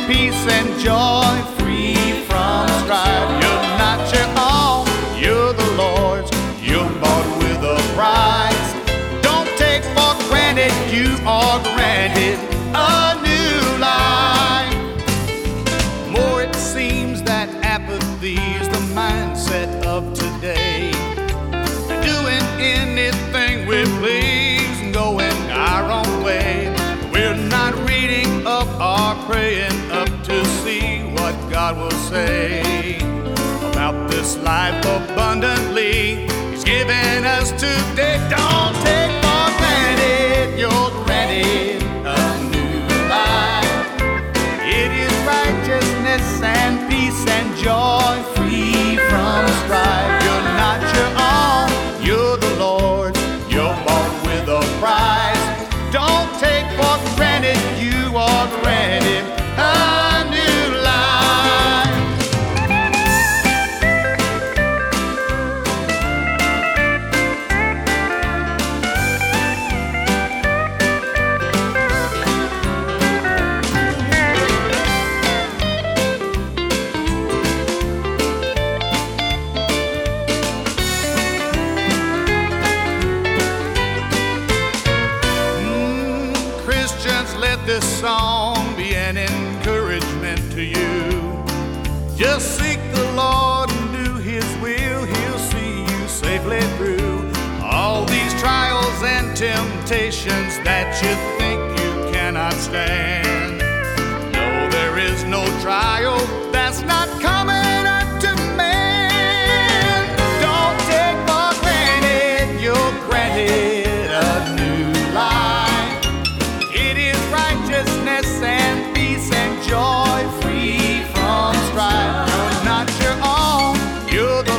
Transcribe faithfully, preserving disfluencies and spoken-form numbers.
peace and joy, free from strife. You're not your own, you're the Lord's. You're bought with a price. Don't take for granted you are granted a new life. More it seems that apathy's the mindset of today. Doing anything we please and going our own way. We're not reading up or praying up to see what God will say about this life abundantly He's given us today. Don't take for granted you're granted a new life. It is righteousness and peace and joy, free from strife. You're not your own, you're the Lord's. You're bought with a price. Don't take for granted you are granted a new life. Let this song be an encouragement to you. Just seek the Lord and do His will. He'll see you safely through all these trials and temptations that you think you cannot stand. No, there is no trial that's not coming unto man. Don't take for granted you're granted a new life. Righteousness and peace and joy, free from strife. You're not your own, you're the